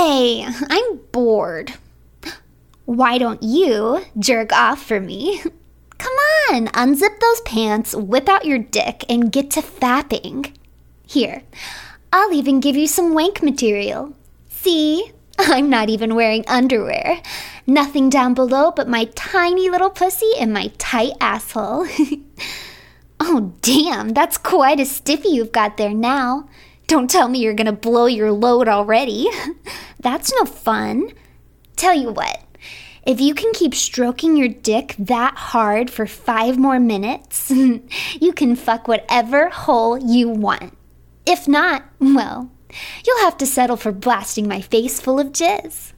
Hey, I'm bored. Why don't you jerk off for me? Come on, unzip those pants, whip out your dick, and get to fapping. Here, I'll even give you some wank material. See? I'm not even wearing underwear. Nothing down below but my tiny little pussy and my tight asshole. Oh, damn, that's quite a stiffy you've got there now. Don't tell me you're gonna blow your load already. That's no fun. Tell you what, if you can keep stroking your dick that hard for 5 more minutes, you can fuck whatever hole you want. If not, well, you'll have to settle for blasting my face full of jizz.